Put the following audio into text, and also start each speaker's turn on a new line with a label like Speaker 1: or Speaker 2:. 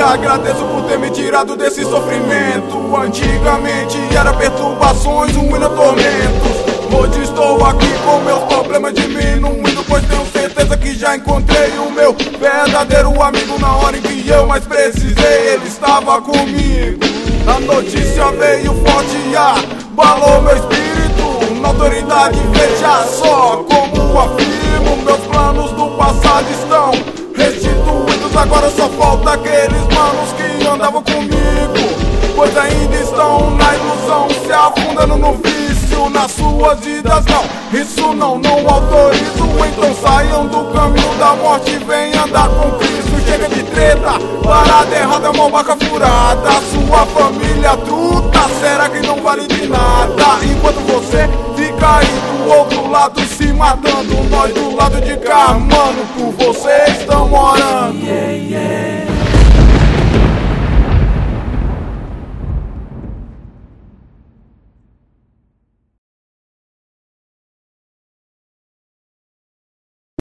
Speaker 1: agradeço por ter me tirado desse sofrimento. Antigamente era perturbações, ruína, tormentos. Hoje estou aqui com meus problemas diminuindo, pois tenho certeza que já encontrei o meu verdadeiro amigo. Na hora em que eu mais precisei, ele estava comigo. A notícia veio forte e abalou meu espírito. Na autoridade, veja só como afirmo, meus planos do passado estão restituídos. Agora só falta aqueles manos que andavam comigo, pois ainda estão na ilusão, se afundando no vício. Nas suas vidas não, isso não autorizo. Então saiam do caminho da morte e venham andar com Cristo. Chega de treta, parada errada, mão vaca furada. Sua família truta, será que não vale de nada? Enquanto você fica aí do outro lado se matando, nós do lado de cá, mano, por você estamos